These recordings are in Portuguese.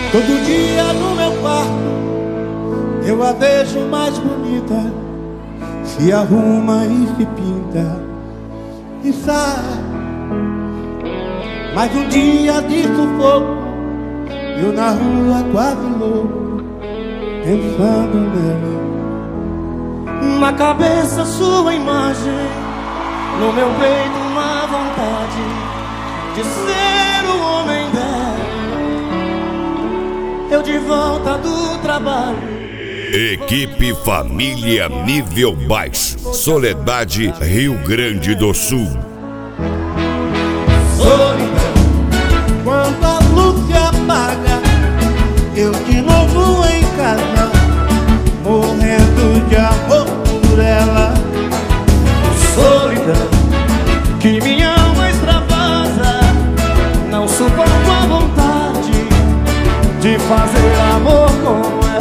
Todo dia no meu quarto eu a vejo mais bonita, se arruma e se pinta e sai. Mas um dia de sufoco, eu na rua quase louco, pensando nela. Na cabeça sua imagem, no meu peito uma vontade de ser o homem dela. Eu de volta do trabalho. Equipe Família Nível Baixo, Soledade, Rio Grande do Sul. Solidão, quando a luz se apaga, eu de novo em casa, morrendo de amor por ela. Solidão, que minha alma extravasa, não suporto a vontade de fazer amor com ela.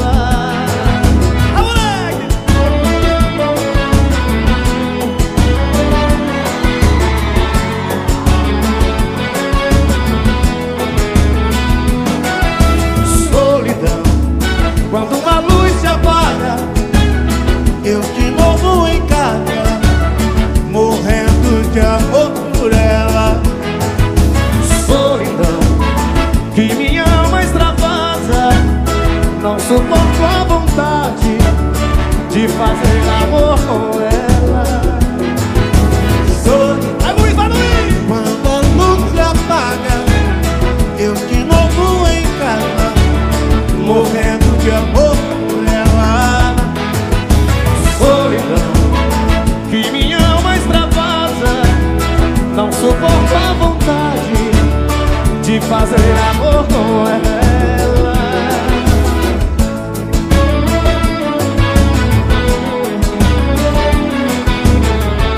Quando uma luz se apaga, eu de novo em casa, morrendo de amor por ela. Solidão, que minha alma extravasa, não suporto a vontade de fazer amor com ela. Solidão, quando a luz se apaga, eu de novo em casa, morrendo de amor por ela. Solidão, que minha alma extravasa, não suporta a vontade de fazer amor com ela.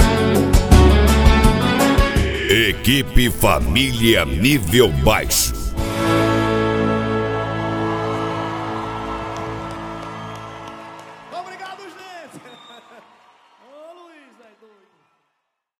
Equipe Família Nível Baixo.